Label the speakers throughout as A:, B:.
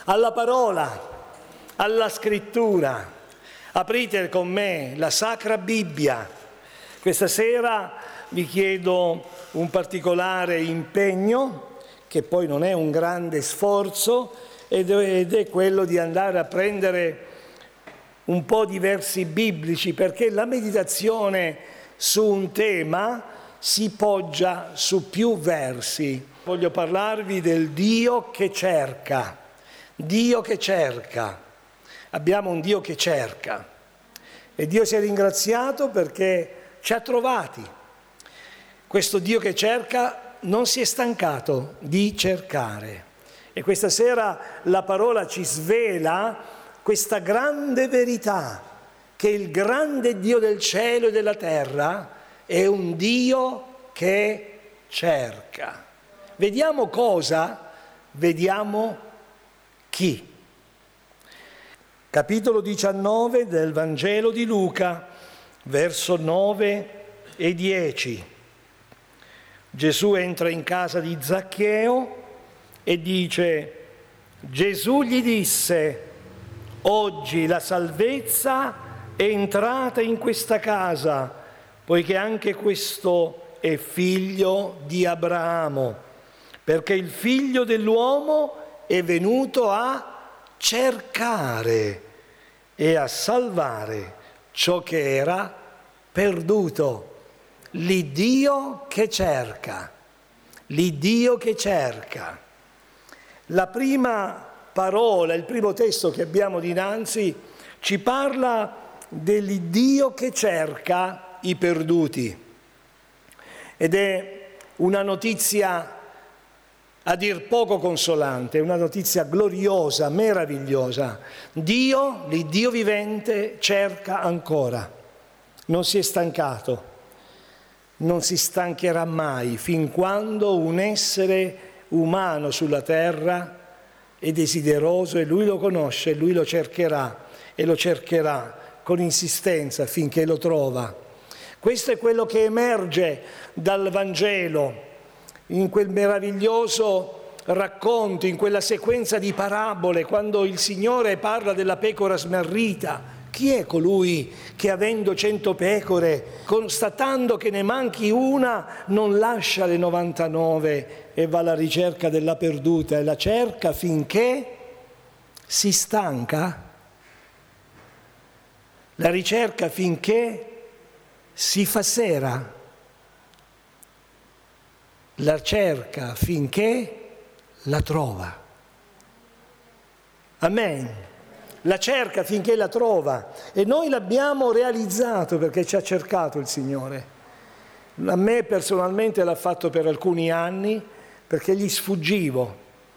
A: alla parola, alla scrittura. Aprite con me la Sacra Bibbia. Questa sera vi chiedo un particolare impegno, che poi non è un grande sforzo, ed è quello di andare a prendere un po' di versi biblici, perché la meditazione su un tema si poggia su più versi. Voglio parlarvi del Dio che cerca. Dio che cerca. Abbiamo un Dio che cerca e Dio sia ringraziato perché ci ha trovati. Questo Dio che cerca non si è stancato di cercare e questa sera la parola ci svela questa grande verità, che il grande Dio del cielo e della terra è un Dio che cerca. Vediamo cosa? Vediamo chi. Capitolo 19 del Vangelo di Luca, verso 9 e 10. Gesù entra in casa di Zaccheo e dice: Gesù gli disse: oggi la salvezza è entrata in questa casa, poiché anche questo è figlio di Abramo, perché il figlio dell'uomo è venuto a cercare e a salvare ciò che era perduto. L'Iddio che cerca, l'Iddio che cerca. La prima parola, il primo testo che abbiamo dinanzi ci parla dell'Iddio che cerca i perduti ed è una notizia a dir poco consolante, una notizia gloriosa, meravigliosa. Dio, l'Iddio vivente, cerca ancora. Non si è stancato, non si stancherà mai, fin quando un essere umano sulla terra è desideroso e Lui lo conosce, Lui lo cercherà e lo cercherà con insistenza finché lo trova. Questo è quello che emerge dal Vangelo, in quel meraviglioso racconto, in quella sequenza di parabole, quando il Signore parla della pecora smarrita. Chi è colui che, avendo 100 pecore, constatando che ne manchi una, non lascia le 99 e va alla ricerca della perduta e la cerca finché si stanca? La ricerca finché si fa sera? La cerca finché la trova. Amen. La cerca finché la trova. E noi l'abbiamo realizzato perché ci ha cercato il Signore. A me personalmente l'ha fatto per alcuni anni perché gli sfuggivo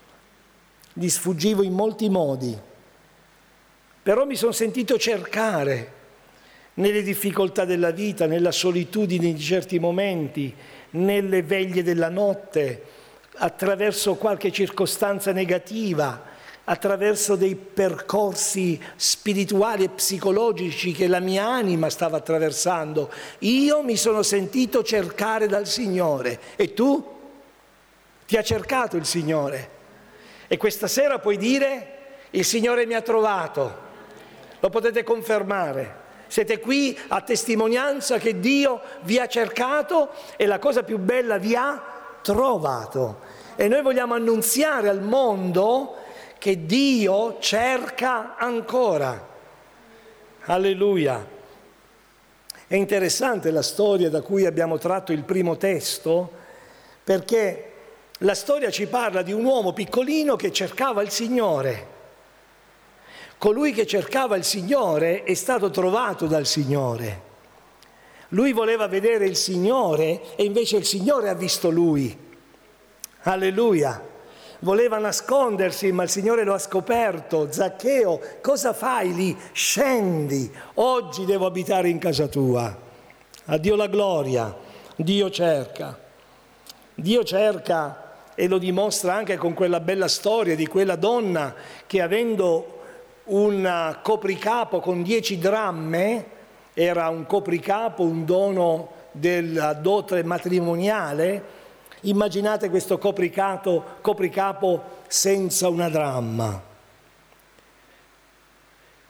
A: in molti modi. Però mi sono sentito cercare nelle difficoltà della vita, nella solitudine di certi momenti, nelle veglie della notte, attraverso qualche circostanza negativa, attraverso dei percorsi spirituali e psicologici che la mia anima stava attraversando. Io mi sono sentito cercare dal Signore. E tu? Ti ha cercato il Signore. E questa sera puoi dire: il Signore mi ha trovato. Lo potete confermare. Siete qui a testimonianza che Dio vi ha cercato e la cosa più bella, vi ha trovato. E noi vogliamo annunziare al mondo che Dio cerca ancora. Alleluia. È interessante la storia da cui abbiamo tratto il primo testo, perché la storia ci parla di un uomo piccolino che cercava il Signore. Colui che cercava il Signore è stato trovato dal Signore. Lui voleva vedere il Signore e invece il Signore ha visto lui. Alleluia. Voleva nascondersi, ma il Signore lo ha scoperto. Zaccheo, cosa fai lì? Scendi, oggi devo abitare in casa tua. A Dio la gloria. Dio cerca. Dio cerca e lo dimostra anche con quella bella storia di quella donna che, avendo un copricapo con 10 dramme, era un copricapo, un dono della dote matrimoniale. Immaginate questo copricapo senza una dramma.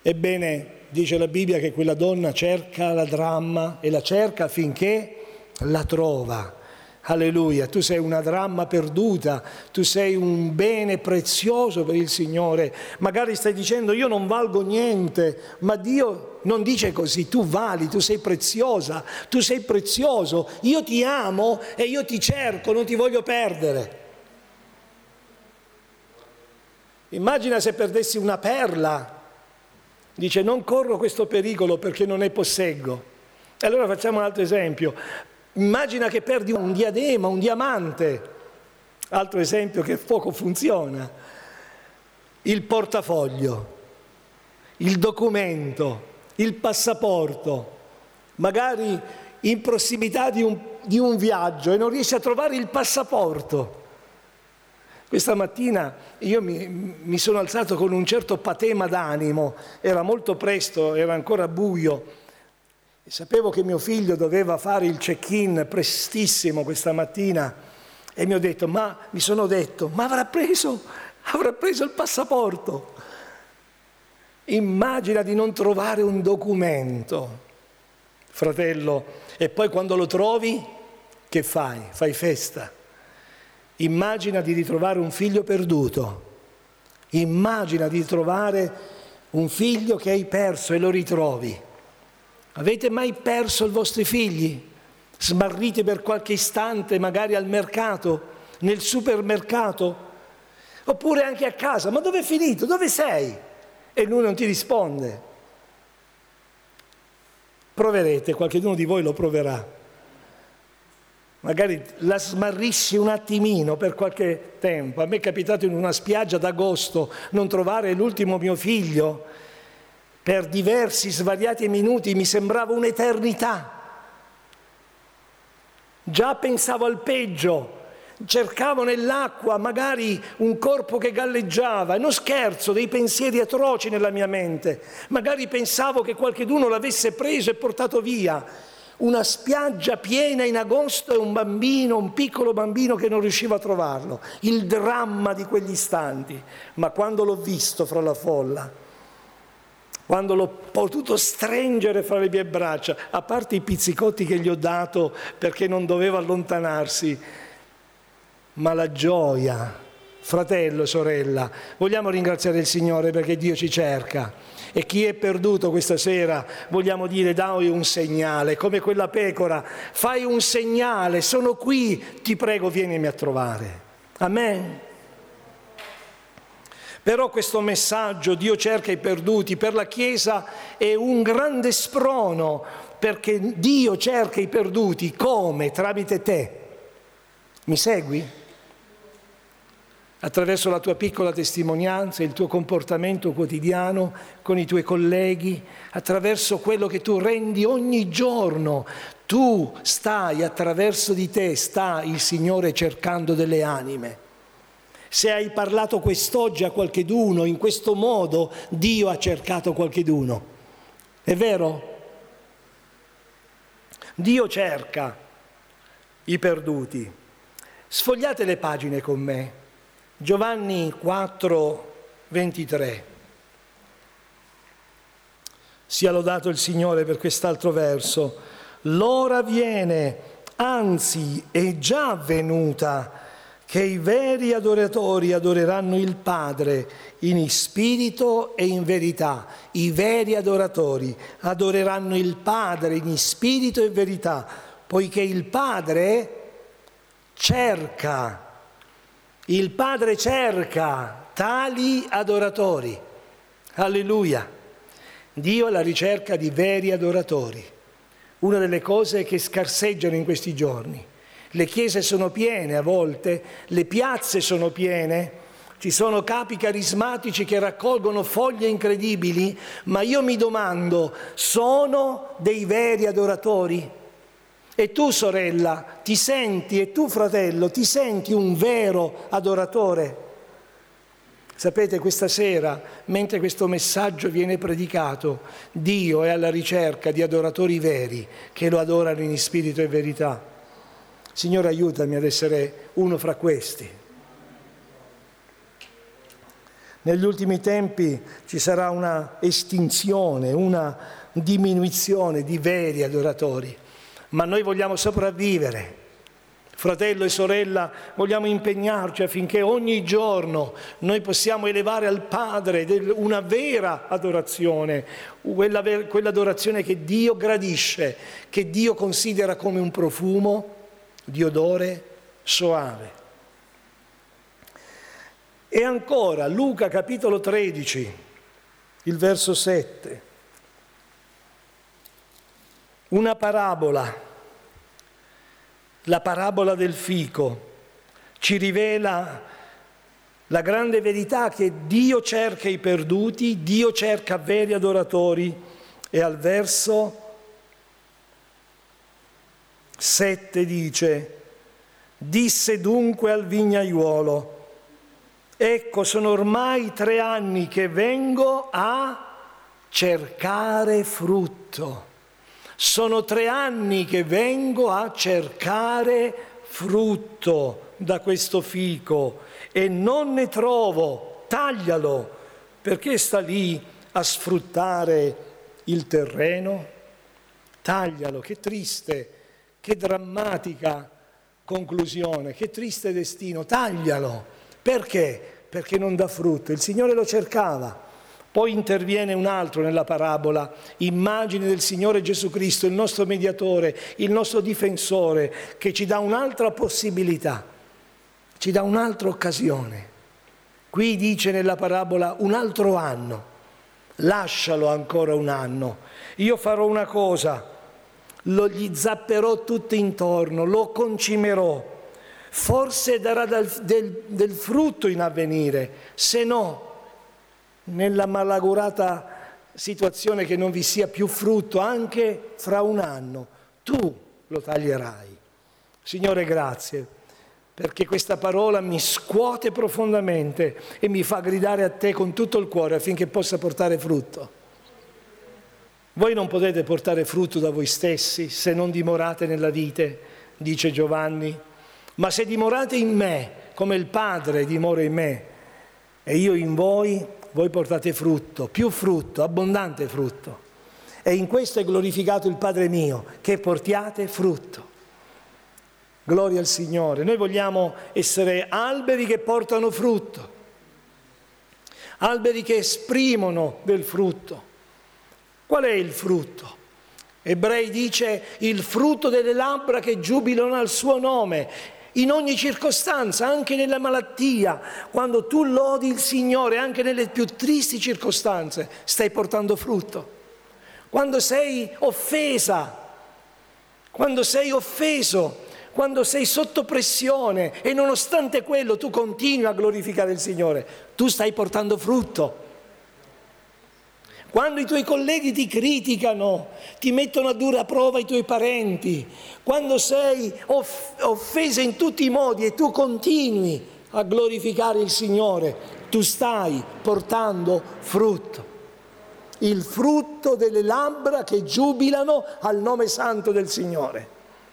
A: Ebbene, dice la Bibbia che quella donna cerca la dramma e la cerca finché la trova. Alleluia, tu sei una dramma perduta, tu sei un bene prezioso per il Signore. Magari stai dicendo io non valgo niente, ma Dio non dice così, tu vali, tu sei preziosa, tu sei prezioso, io ti amo e io ti cerco, non ti voglio perdere. Immagina se perdessi una perla, dice non corro questo pericolo perché non ne posseggo. E allora facciamo un altro esempio. Immagina che perdi un diadema, un diamante, altro esempio che poco funziona, il portafoglio, il documento, il passaporto, magari in prossimità di un viaggio e non riesci a trovare il passaporto. Questa mattina io mi sono alzato con un certo patema d'animo, era molto presto, era ancora buio. E sapevo che mio figlio doveva fare il check-in prestissimo questa mattina e mi sono detto, ma avrà preso il passaporto. Immagina di non trovare un documento, fratello, e poi quando lo trovi, che fai? Fai festa. Immagina di ritrovare un figlio perduto, immagina di trovare un figlio che hai perso e lo ritrovi. Avete mai perso i vostri figli? Smarriti per qualche istante, magari al mercato, nel supermercato, oppure anche a casa. Ma dove è finito? Dove sei? E lui non ti risponde. Proverete, qualcuno di voi lo proverà. Magari la smarrisci un attimino per qualche tempo. A me è capitato in una spiaggia d'agosto non trovare l'ultimo mio figlio. Per diversi svariati minuti mi sembrava un'eternità. Già pensavo al peggio, cercavo nell'acqua magari un corpo che galleggiava, e non scherzo, dei pensieri atroci nella mia mente. Magari pensavo che qualcuno l'avesse preso e portato via. Una spiaggia piena in agosto e un piccolo bambino che non riusciva a trovarlo. Il dramma di quegli istanti. Ma quando l'ho visto fra la folla, quando l'ho potuto stringere fra le mie braccia, a parte i pizzicotti che gli ho dato perché non doveva allontanarsi, ma la gioia, fratello, sorella, vogliamo ringraziare il Signore perché Dio ci cerca. E chi è perduto questa sera, vogliamo dire, dai un segnale, come quella pecora, fai un segnale, sono qui, ti prego, vienimi a trovare. Amen. Però questo messaggio, Dio cerca i perduti, per la Chiesa è un grande sprono, perché Dio cerca i perduti, come? Tramite te. Mi segui? Attraverso la tua piccola testimonianza, il tuo comportamento quotidiano con i tuoi colleghi, attraverso quello che tu rendi ogni giorno. Attraverso di te sta il Signore cercando delle anime. Se hai parlato quest'oggi a qualcheduno, in questo modo Dio ha cercato qualcheduno. È vero? Dio cerca i perduti. Sfogliate le pagine con me. Giovanni 4, 23. Sia lodato il Signore per quest'altro verso. L'ora viene, anzi è già venuta, che i veri adoratori adoreranno il Padre in spirito e in verità. I veri adoratori adoreranno il Padre in spirito e verità, poiché il Padre cerca tali adoratori. Alleluia! Dio è alla ricerca di veri adoratori. Una delle cose che scarseggiano in questi giorni. Le chiese sono piene a volte, le piazze sono piene, ci sono capi carismatici che raccolgono foglie incredibili, ma io mi domando, sono dei veri adoratori? E tu, sorella, ti senti, e tu, fratello, ti senti un vero adoratore? Sapete, questa sera, mentre questo messaggio viene predicato, Dio è alla ricerca di adoratori veri che lo adorano in spirito e verità. Signore, aiutami ad essere uno fra questi. Negli ultimi tempi ci sarà una estinzione, una diminuzione di veri adoratori, ma noi vogliamo sopravvivere. Fratello e sorella, vogliamo impegnarci affinché ogni giorno noi possiamo elevare al Padre una vera adorazione, quell'adorazione che Dio gradisce, che Dio considera come un profumo di odore soave. E ancora, Luca capitolo 13, il verso 7, una parabola, la parabola del fico, ci rivela la grande verità che Dio cerca i perduti, Dio cerca veri adoratori. E al verso 7 dice: disse dunque al vignaiuolo: ecco, sono ormai 3 anni che vengo a cercare frutto. Sono 3 anni che vengo a cercare frutto da questo fico e non ne trovo. Taglialo. Perché sta lì a sfruttare il terreno? Taglialo. Che triste, che drammatica conclusione, che triste destino. Taglialo. Perché? Perché non dà frutto. Il Signore lo cercava. Poi interviene un altro nella parabola, immagine del Signore Gesù Cristo, il nostro mediatore, il nostro difensore, che ci dà un'altra possibilità, ci dà un'altra occasione. Qui dice nella parabola: un altro anno, lascialo ancora un anno. Io farò una cosa, gli zapperò tutto intorno, lo concimerò. Forse darà del frutto in avvenire, se no, nella malaugurata situazione che non vi sia più frutto, anche fra un anno, tu lo taglierai. Signore, grazie, perché questa parola mi scuote profondamente e mi fa gridare a te con tutto il cuore affinché possa portare frutto. Voi non potete portare frutto da voi stessi se non dimorate nella vite, dice Giovanni. Ma se dimorate in me, come il Padre dimora in me, e io in voi, voi portate frutto, più frutto, abbondante frutto. E in questo è glorificato il Padre mio, che portiate frutto. Gloria al Signore. Noi vogliamo essere alberi che portano frutto, alberi che esprimono del frutto. Qual è il frutto? Ebrei dice: il frutto delle labbra che giubilano al suo nome. In ogni circostanza, anche nella malattia, quando tu lodi il Signore, anche nelle più tristi circostanze, stai portando frutto. Quando sei offesa, quando sei offeso, quando sei sotto pressione e nonostante quello tu continui a glorificare il Signore, tu stai portando frutto. Quando i tuoi colleghi ti criticano, ti mettono a dura prova i tuoi parenti, quando sei offesa in tutti i modi e tu continui a glorificare il Signore, tu stai portando frutto. Il frutto delle labbra che giubilano al nome santo del Signore.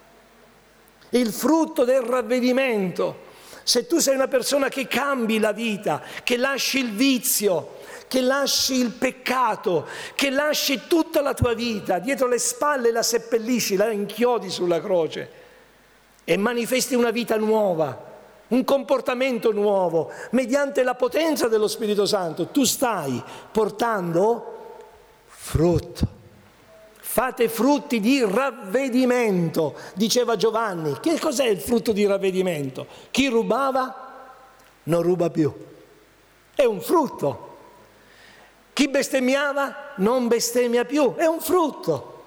A: Il frutto del ravvedimento. Se tu sei una persona che cambi la vita, che lasci il vizio, che lasci il peccato, che lasci tutta la tua vita dietro le spalle, la seppellisci, la inchiodi sulla croce e manifesti una vita nuova, un comportamento nuovo, mediante la potenza dello Spirito Santo, tu stai portando frutto. Fate frutti di ravvedimento, diceva Giovanni. Che cos'è il frutto di ravvedimento? Chi rubava non ruba più. È un frutto. Chi bestemmiava non bestemmia più, è un frutto.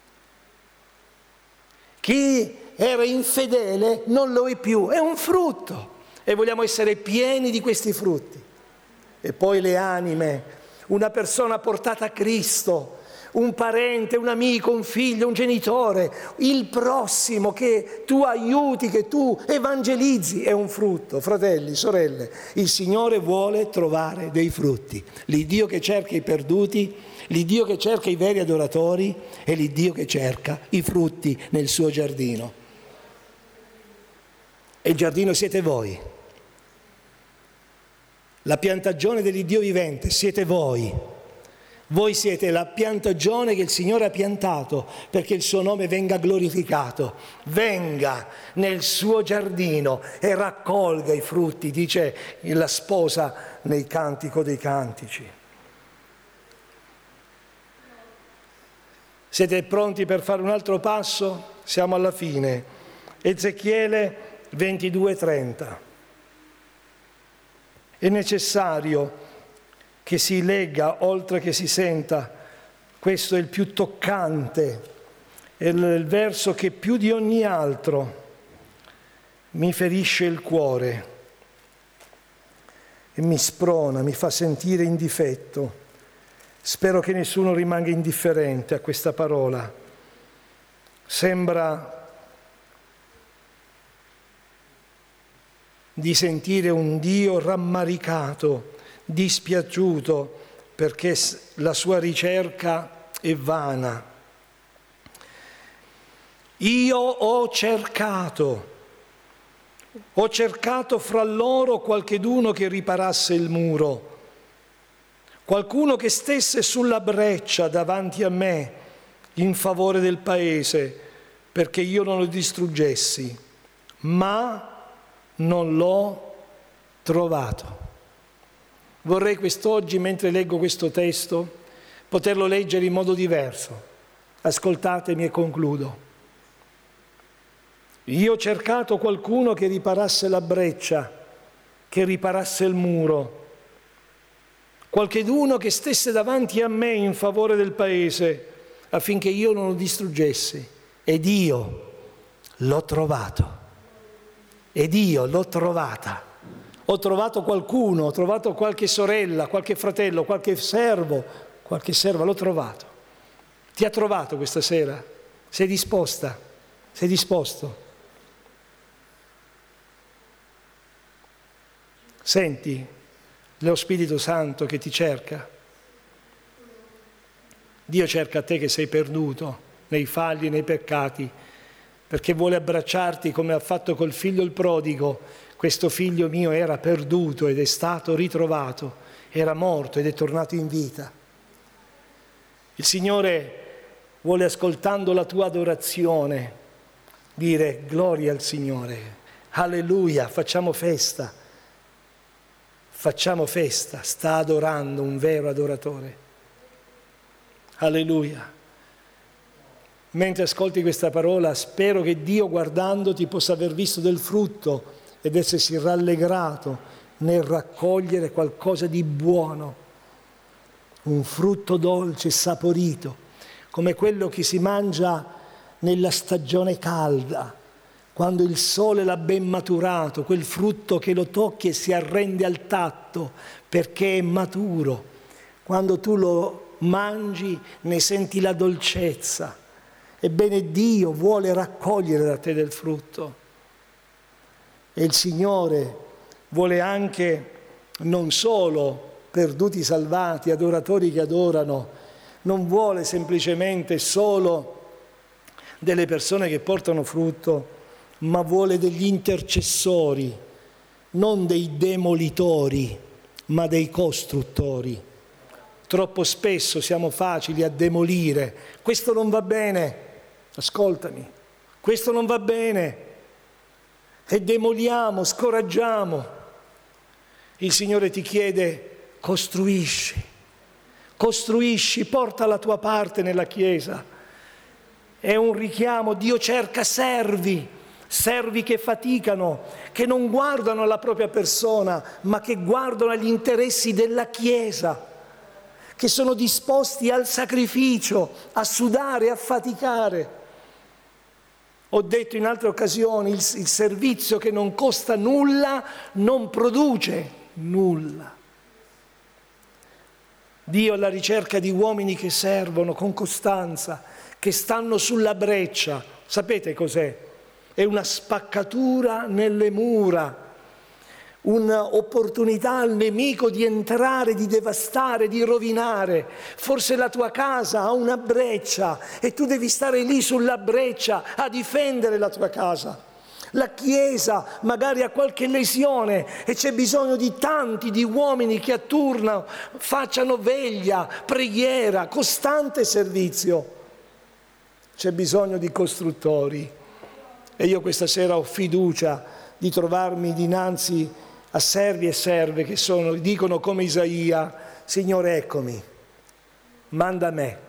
A: Chi era infedele non lo è più, è un frutto. E vogliamo essere pieni di questi frutti. E poi le anime, una persona portata a Cristo, un parente, un amico, un figlio, un genitore, il prossimo che tu aiuti, che tu evangelizzi, è un frutto. Fratelli, sorelle, il Signore vuole trovare dei frutti. L'Iddio che cerca i perduti, l'Iddio che cerca i veri adoratori e l'Iddio che cerca i frutti nel suo giardino. E il giardino siete voi. La piantagione dell'Iddio vivente siete voi. Voi siete la piantagione che il Signore ha piantato perché il suo nome venga glorificato. Venga nel suo giardino e raccolga i frutti, dice la sposa nel Cantico dei Cantici. Siete pronti per fare un altro passo? Siamo alla fine. Ezechiele 22:30. È necessario che si legga oltre che si senta. Questo è il più toccante, è il verso che più di ogni altro mi ferisce il cuore e mi sprona, mi fa sentire in difetto. Spero che nessuno rimanga indifferente a questa parola. Sembra di sentire un Dio rammaricato, dispiaciuto, perché la sua ricerca è vana. Io ho cercato fra loro qualcheduno che riparasse il muro, qualcuno che stesse sulla breccia davanti a me in favore del paese, perché io non lo distruggessi, ma non l'ho trovato. Vorrei quest'oggi, mentre leggo questo testo, poterlo leggere in modo diverso. Ascoltatemi e concludo. Io ho cercato qualcuno che riparasse la breccia, che riparasse il muro, qualcheduno che stesse davanti a me in favore del paese, affinché io non lo distruggessi. Ed io l'ho trovato. Ed io l'ho trovata. Ho trovato qualcuno, ho trovato qualche sorella, qualche fratello, qualche servo, qualche serva, l'ho trovato. Ti ha trovato questa sera? Sei disposta? Sei disposto? Senti lo Spirito Santo che ti cerca. Dio cerca te che sei perduto nei falli e nei peccati, perché vuole abbracciarti come ha fatto col figlio il prodigo. Questo figlio mio era perduto ed è stato ritrovato, era morto ed è tornato in vita. Il Signore vuole, ascoltando la tua adorazione, dire gloria al Signore, alleluia, facciamo festa, sta adorando un vero adoratore. Alleluia. Mentre ascolti questa parola, spero che Dio, guardandoti, possa aver visto del frutto ed essersi rallegrato nel raccogliere qualcosa di buono, un frutto dolce, saporito, come quello che si mangia nella stagione calda, quando il sole l'ha ben maturato, quel frutto che lo tocchi e si arrende al tatto perché è maturo. Quando tu lo mangi ne senti la dolcezza. Ebbene, Dio vuole raccogliere da te del frutto. E il Signore vuole anche, non solo perduti salvati, adoratori che adorano, non vuole semplicemente solo delle persone che portano frutto, ma vuole degli intercessori, non dei demolitori, ma dei costruttori. Troppo spesso siamo facili a demolire. Questo non va bene, ascoltami, questo non va bene. E demoliamo, scoraggiamo. Il Signore ti chiede: costruisci, porta la tua parte nella Chiesa. È un richiamo. Dio cerca servi che faticano, che non guardano alla propria persona, ma che guardano agli interessi della Chiesa, che sono disposti al sacrificio, a sudare, a faticare. Ho detto in altre occasioni, il servizio che non costa nulla non produce nulla. Dio è alla ricerca di uomini che servono con costanza, che stanno sulla breccia. Sapete cos'è? È una spaccatura nelle mura, un'opportunità al nemico di entrare, di devastare, di rovinare. Forse la tua casa ha una breccia e tu devi stare lì sulla breccia a difendere la tua casa. La Chiesa magari ha qualche lesione e c'è bisogno di tanti, di uomini che a turno facciano veglia, preghiera, costante servizio. C'è bisogno di costruttori. E io questa sera ho fiducia di trovarmi dinanzi a servi e serve che dicono come Isaia: Signore, eccomi, manda me.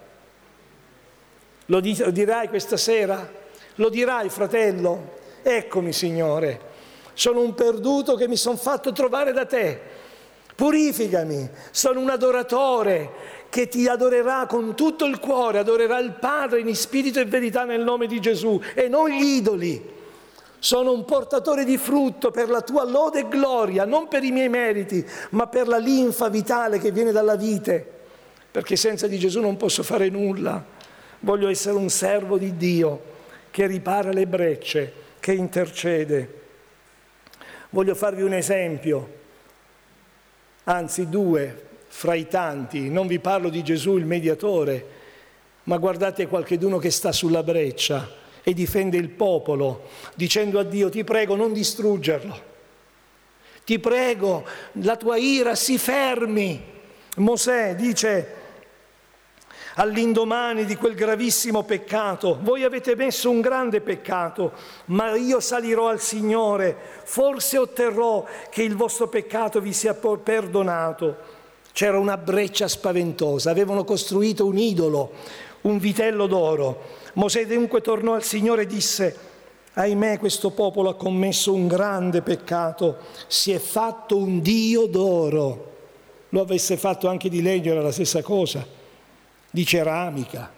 A: Lo dirai questa sera? Lo dirai, fratello? Eccomi, Signore, sono un perduto che mi sono fatto trovare da te, purificami, sono un adoratore che ti adorerà con tutto il cuore, adorerà il Padre in spirito e verità nel nome di Gesù e non gli idoli. Sono un portatore di frutto per la tua lode e gloria, non per i miei meriti, ma per la linfa vitale che viene dalla vite, perché senza di Gesù non posso fare nulla. Voglio essere un servo di Dio che ripara le brecce, che intercede. Voglio farvi un esempio, anzi 2 fra i tanti. Non vi parlo di Gesù il mediatore, ma guardate qualcheduno che sta sulla breccia e difende il popolo, dicendo a Dio: ti prego, non distruggerlo, ti prego, la tua ira si fermi. Mosè dice all'indomani di quel gravissimo peccato: voi avete messo un grande peccato, ma io salirò al Signore, forse otterrò che il vostro peccato vi sia perdonato. C'era una breccia spaventosa, avevano costruito un idolo, un vitello d'oro. Mosè dunque tornò al Signore e disse: ahimè, questo popolo ha commesso un grande peccato, si è fatto un dio d'oro. Lo avesse fatto anche di legno era la stessa cosa, di ceramica,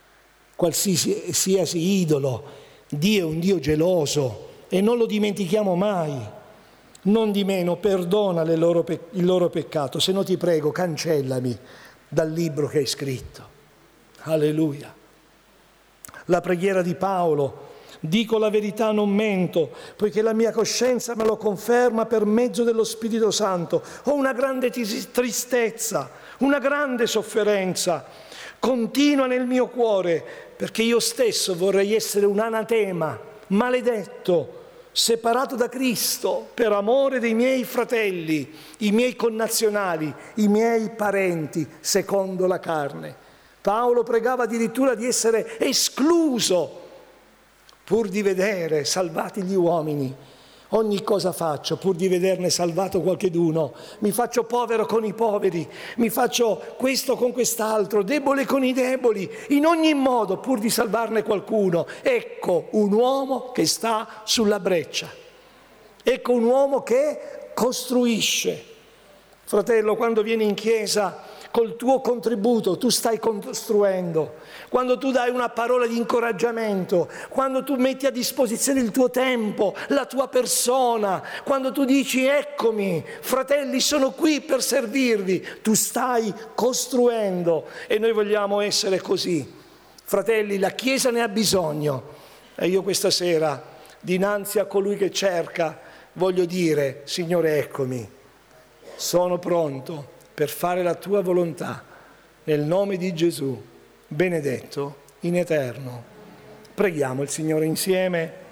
A: qualsiasi idolo. Dio è un Dio geloso e non lo dimentichiamo mai. Non di meno perdona il loro peccato, se no ti prego, cancellami dal libro che hai scritto. Alleluia. La preghiera di Paolo: dico la verità, non mento, poiché la mia coscienza me lo conferma per mezzo dello Spirito Santo. Ho una grande tristezza, una grande sofferenza continua nel mio cuore, perché io stesso vorrei essere un anatema, maledetto, separato da Cristo per amore dei miei fratelli, i miei connazionali, i miei parenti, secondo la carne. Paolo pregava addirittura di essere escluso, pur di vedere salvati gli uomini. Ogni cosa faccio pur di vederne salvato qualcheduno. Mi faccio povero con i poveri, mi faccio questo con quest'altro, debole con i deboli, in ogni modo pur di salvarne qualcuno. Ecco un uomo che sta sulla breccia. Ecco un uomo che costruisce. Fratello, quando vieni in chiesa, col tuo contributo tu stai costruendo. Quando tu dai una parola di incoraggiamento, quando tu metti a disposizione il tuo tempo, la tua persona, quando tu dici eccomi, fratelli, sono qui per servirvi, tu stai costruendo. E noi vogliamo essere così. Fratelli, la Chiesa ne ha bisogno. E io questa sera, dinanzi a colui che cerca, voglio dire: Signore, eccomi, sono pronto per fare la tua volontà, nel nome di Gesù, benedetto in eterno. Preghiamo il Signore insieme.